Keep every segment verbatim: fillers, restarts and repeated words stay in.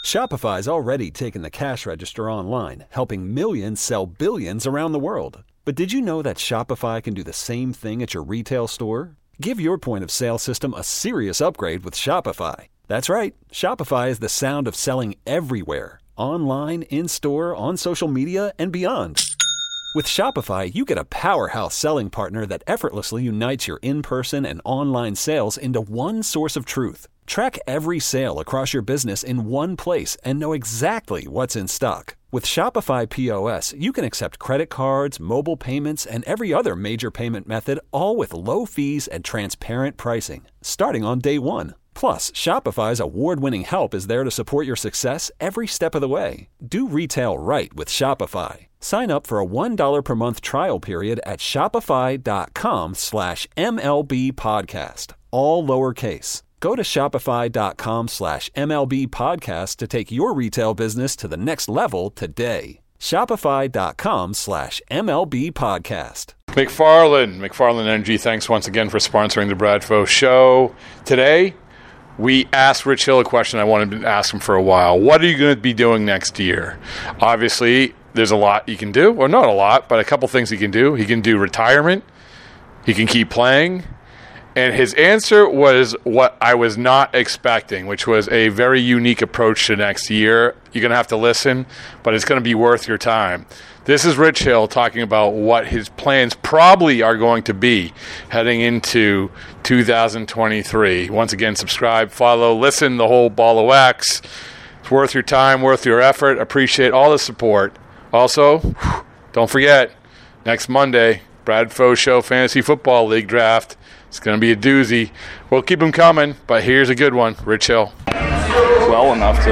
Shopify's already taken the cash register online, helping millions sell billions around the world. But did you know that Shopify can do the same thing at your retail store? Give your point of sale system a serious upgrade with Shopify. That's right. Shopify is the sound of selling everywhere. Online, in-store, on social media, and beyond. With Shopify, you get a powerhouse selling partner that effortlessly unites your in-person and online sales into one source of truth. Track every sale across your business in one place and know exactly what's in stock. With Shopify P O S, you can accept credit cards, mobile payments, and every other major payment method, all with low fees and transparent pricing, starting on day one. Plus, Shopify's award-winning help is there to support your success every step of the way. Do retail right with Shopify. Sign up for a one dollar per month trial period at shopify.com slash MLB podcast, all lowercase. Go to shopify.com slash MLB podcast to take your retail business to the next level today. Shopify.com slash MLB podcast. McFarland, McFarland Energy, thanks once again for sponsoring the Bradfo Show. Today, we asked Rich Hill a question I wanted to ask him for a while. What are you going to be doing next year? Obviously, there's a lot you can do. Well, not a lot, but a couple things he can do. He can do retirement. He can keep playing. And his answer was what I was not expecting, which was a very unique approach to next year. You're going to have to listen, but it's going to be worth your time. This is Rich Hill talking about what his plans probably are going to be heading into two thousand twenty-three. Once again, subscribe, follow, listen, the whole ball of wax. It's worth your time, worth your effort. Appreciate all the support. Also, don't forget, next Monday, Bradfo Show Fantasy Football League Draft. It's going to be a doozy. We'll keep them coming, but here's a good one. Rich Hill. Well enough to,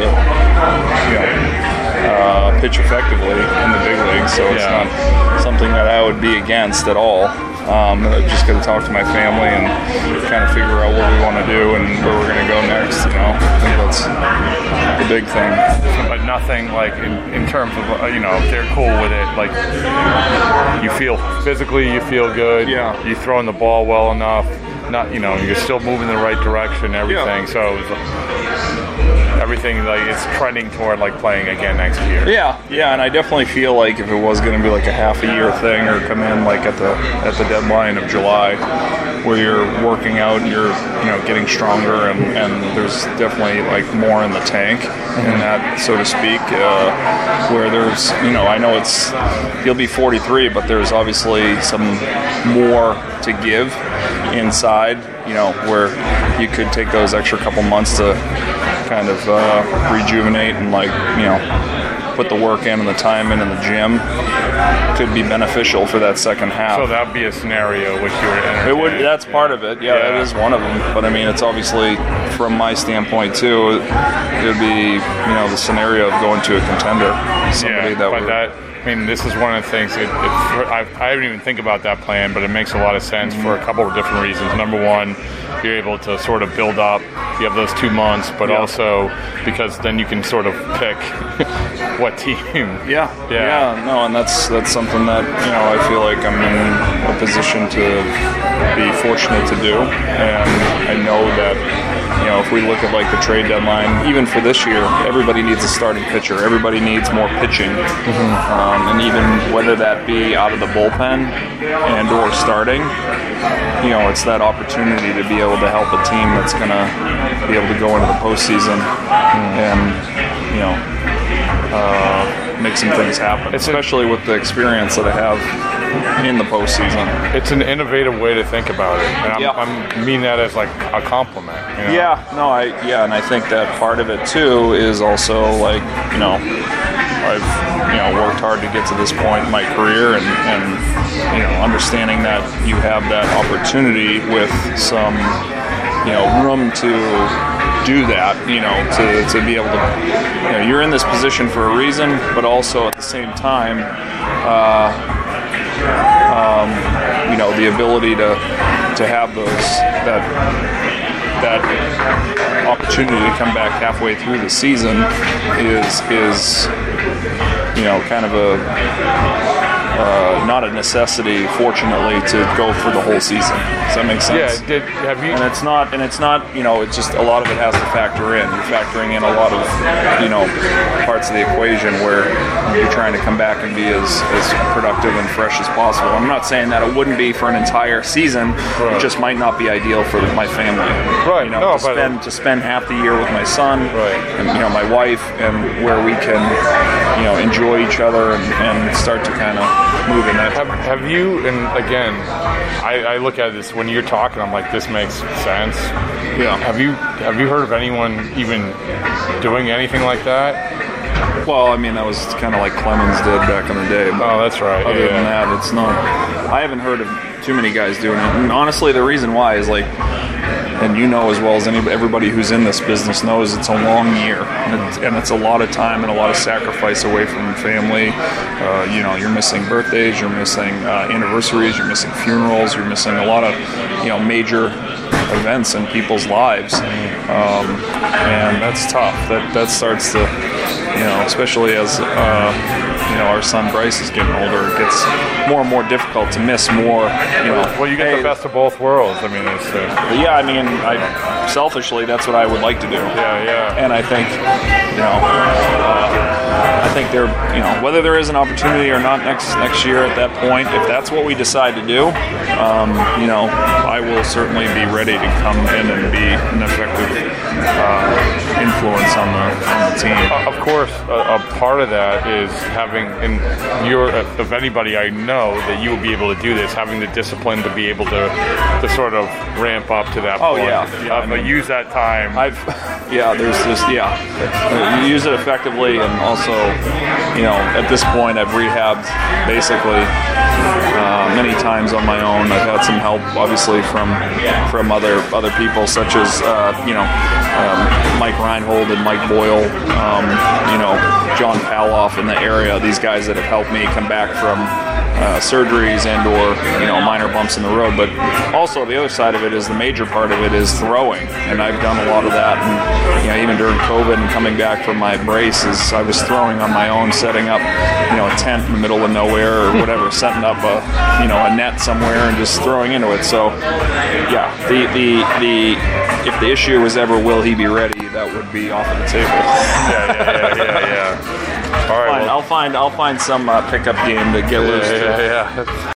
you know, uh, pitch effectively in the big leagues, so it's yeah. not something that I would be against at all. Um, I'm just going to talk to my family and kind of figure out what we want to do and where we're going to go next. You know, I think that's the big thing. But nothing like in, in terms of, uh, you know, if they're cool with it, like you feel physically, you feel good. Yeah. You're throwing the ball well enough. Not, you know, you're still moving in the right direction. Everything. Yeah. So. Everything like it's trending toward like playing again next year. Yeah, yeah, and I definitely feel like if it was going to be like a half a year thing or come in like at the at the deadline of July, where you're working out, you're you know getting stronger, and, and there's definitely like more in the tank, in that so to speak. Uh, where there's you know I know it's you'll be forty-three, but there's obviously some more to give inside. You know where you could take those extra couple months to kind of uh, rejuvenate and like you know put the work in and the time in in the gym could be beneficial for that second half. So that'd be a scenario which you would entertain. It would. That's part of it. Yeah, yeah, that is one of them. But I mean, it's obviously from my standpoint too. It would be you know the scenario of going to a contender. Somebody yeah, that but would, that. I mean, this is one of the things. It, it, I, I didn't even think about that plan, but it makes a lot of sense mm-hmm. for a couple of different reasons. Number one, you're able to sort of build up. You have those two months, but yeah. also because then you can sort of pick what team. Yeah, yeah, yeah. No, and that's that's something that you know I feel like I'm in a position to be fortunate to do, and I know that. You know, if we look at like the trade deadline, even for this year, everybody needs a starting pitcher. Everybody needs more pitching, mm-hmm. um, and even whether that be out of the bullpen and or starting, you know, it's that opportunity to be able to help a team that's going to be able to go into the postseason mm-hmm. and you know uh, make some things happen. It's especially a, with the experience that I have in the postseason. It's an innovative way to think about it, and I'm, yeah. I mean that as like a compliment. You know? Yeah, no, I yeah, and I think that part of it too is also like you know, I've you know worked hard to get to this point in my career, and, and you know understanding that you have that opportunity with some you know room to do that, you know, to, to be able to, you know, you're in this position for a reason, but also at the same time, uh, um, you know, the ability to to have those that that opportunity to come back halfway through the season is is you know kind of a uh, not a necessity, fortunately, to go for the whole season. Does that make sense? Yeah. Did have you? And it's not, and it's not, you know, it's just a lot of it has to factor in. You're factoring in a lot of, you know, parts of the equation where you're trying to come back and be as, as productive and fresh as possible. I'm not saying that it wouldn't be for an entire season. Right. It just might not be ideal for my family. Right. You know, No, to but- spend to spend half the year with my son, Right. and you know, my wife, and where we can, you know, enjoy each other and, and start to kind of move in that. Have, have you, and again, I, I look at this when you're talking, I'm like, this makes sense. Yeah. Have you have you heard of anyone even doing anything like that? Well, I mean, that was kind of like Clemens did back in the day. But Oh, that's right. other yeah. than that, it's not. I haven't heard of too many guys doing it. And honestly, the reason why is like, and you know as well as anybody, everybody who's in this business knows, it's a long year, and it's, and it's a lot of time and a lot of sacrifice away from family. Uh, you know, you're missing birthdays, you're missing uh, anniversaries, you're missing funerals, you're missing a lot of, you know, major events in people's lives, um, and that's tough. That that starts to, you know, especially as uh, you know, our son Bryce is getting older, it gets more and more difficult to miss more. You know, Well, you get hey, the best of both worlds. I mean, it's uh, yeah, I mean, I selfishly, that's what I would like to do. yeah, yeah. And I think, you know, uh, I think there, you know, whether there is an opportunity or not next next year at that point, if that's what we decide to do, um, you know, I will certainly be ready to come in and be an effective uh, influence on the on the team. Of course, a, a part of that is having, and you're, of anybody I know, that you will be able to do this, having the discipline to be able to to sort of ramp up to that Oh, point. yeah. Yeah, Uh, I but mean- use that time. I've, yeah, there's this, yeah. You use it effectively, and also, you know, at this point, I've rehabbed basically uh, many times on my own. I've had some help, obviously, from from other other people, such as uh, you know, um, Mike Reinhold and Mike Boyle, um, you know, John Paloff in the area. These guys that have helped me come back from uh, surgeries and or you know minor bumps in the road. But also the other side of it is the major part of it is throwing, and I've done a lot of that. And you know, even during COVID and coming back from my braces, I was throwing on my own, setting up you know a tent in the middle of nowhere or whatever, setting up a you know a net somewhere and just throwing into it. So yeah, the the the if the issue was ever will he be ready, that would be off of the table. yeah, yeah, yeah, yeah, yeah. All right. Fine, well, I'll find I'll find some uh, pickup game to get loose. yeah, to. yeah, yeah.